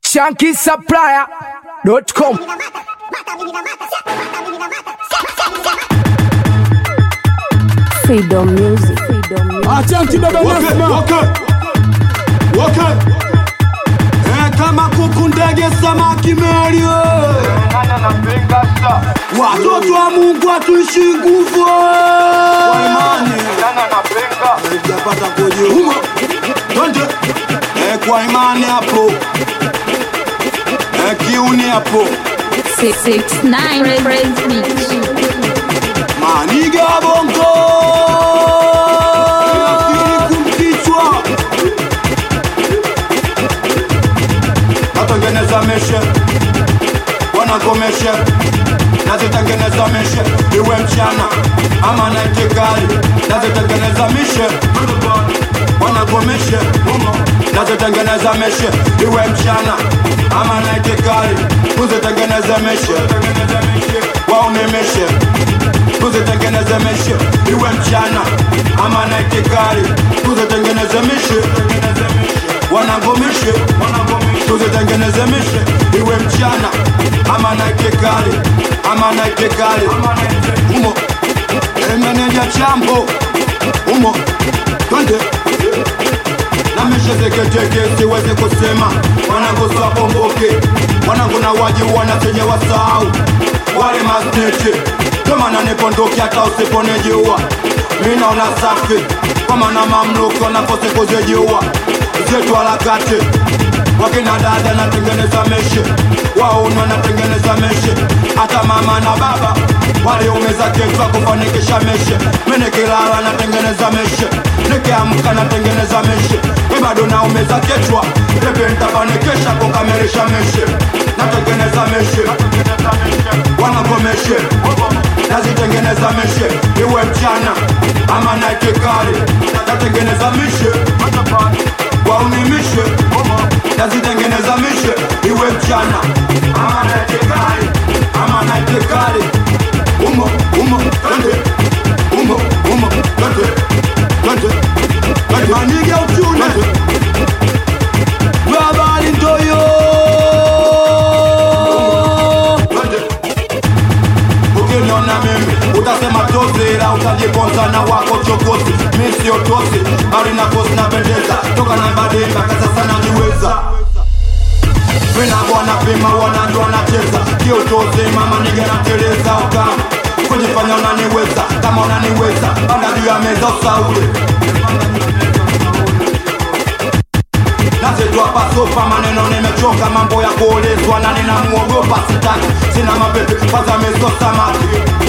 ShankySupplier.com. Freedom Music. Okay. Kama kuku ndege samaki melio watoto wa Mungu watuishi nguvu kwa imani japata kujua twende kwa imani hapo kiuni hapo 669 Praise Me. Maniga bongo kumkichwa natengeneza meshe wanakomeshe nazitengeneza meshe iwe mchana ama naitekali nazitengeneza mishe wanakomeshe nazitengeneza meshe iwe mchana ama naitekali kuzitengeneza meshe waonemeshe kuzitengeneze meshe iwe mchana ama naitekali kuzitengeneze meshe wanagomeshe kuzitengeneze meshe iwe mchana ama naitekali umo meneja chambo umo twende na meshe zeketeke siweze kusema wanangu swapomboke wanangu na waji wanasenye wasau wale masneche tomana nipondoki hata usiponejiua minaona safi kwa maana mamluki wanaposekuzejiua zetu harakati wakina dada natengeneza meshe wauni wanatengeneza meshe hata mama na baba waliumeza ketwa kufanikisha meshe menekilala natengeneza meshe nikiamka natengeneza meshe ibado naumeza ketwa pepe nitafanikisha kukamilisha meshe natengeneza meshe wanagomeshe nazitengeneza meshe iwe mchana ama naitekali natengeneza meshe waunimishe nazitengeneza mishe iwe mchana ama naitekali umo twende manige uchune wabali ndoyo ukiniona mimi utasema tozera utajiponza na wako chokozi misi otosi bali na kosi na bendeza toka na bademba kasa sana niweza vina wana pima wanajua nacheza kiotozi mama nige na teleza ukama kujifanya unaniweza kama unaniweza banda juu ya meza usaule nazetwa pasofa maneno nimechoka mambo ya kuolezwa na ninamuogopa sitaki sina mapepe kwanza mesosa mati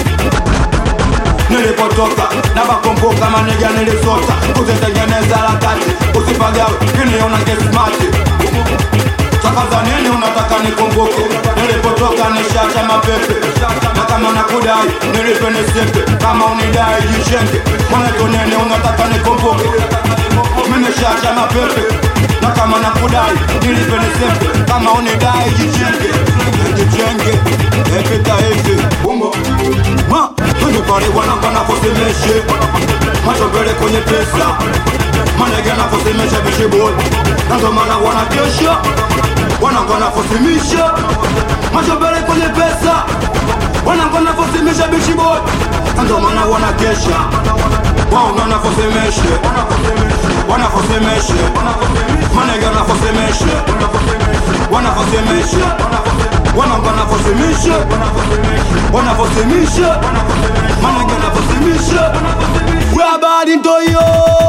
nilipotoka na bakomboka maniga nilisota kuzitengeneza harakati usipagawe kiniona kesmati chakaza nini unataka nikomboke nilipotoka nishacha mapepe na kama nakudai nilipe nisepe kama unidai jishenge mwaneto nini unataka nikomboke minishacha mapepe na kama nakudai nilipe nisepe kama unidai jishenge epita hivi umo kwenye pale wananga nafosemeshe macho mbele kwenye pesa manege nafosemesha bishibol nazo mana wanakesha wananga nafosemisha macho mbele kwenye pesa wananga nafosemesha bishibol nazo mana wanakesha waona nafosemeshe wanafosemeshe manege nafosemeshe wanafosemeshe wananga nafosemisha wanafosemisha manenge nafosemisha wabali ndoyo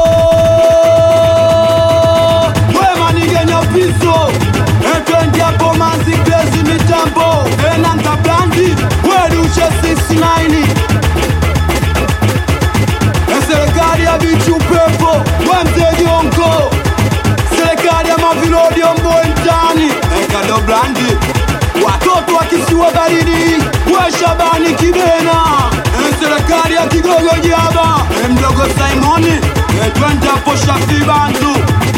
wemanige nyapiso etwendiapo manziklezi mitambo enanga blandi wedushe 69 serikali ya bichu pepo wemzegiongo serikali ya mavirodio mboe mtani ekado blandi watoto wakisiwa baridi Shabani Kibena serikali ya Kigogo Jaba mdogo Simoni twende hapo Shafi Bantu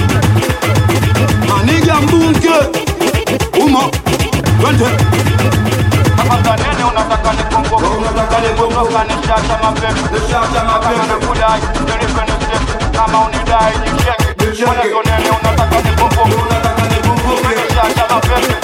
maniga mbunge umo twende hapa nene unataka nikomboke nishacha mapepe nakudai nilipende kama unidai jishenge nene unataka nikomboke nishacha mapepe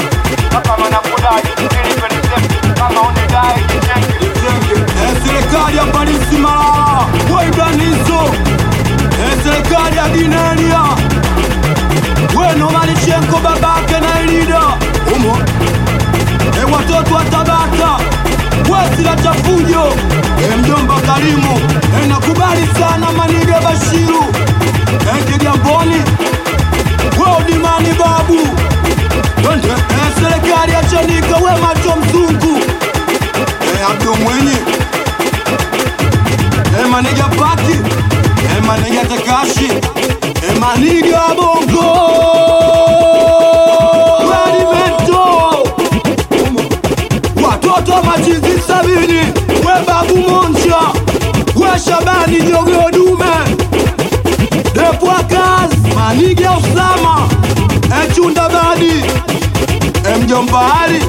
mjomba Ali,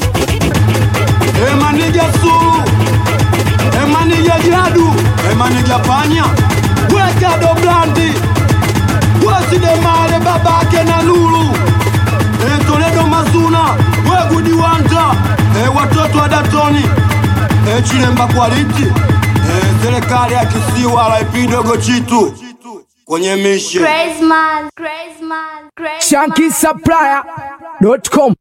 manija Sulu, manija Jadu, manija Panya, weka do Blandi, Wasidemale babake na Lulu, Toledo Mazuna, Wegudi Wanda, watoto wa Datoni, Chilemba Quality, serikali ya kisiwa RIP Dogo Chitu kwenye mission. Crazy man. ShankySupplier.com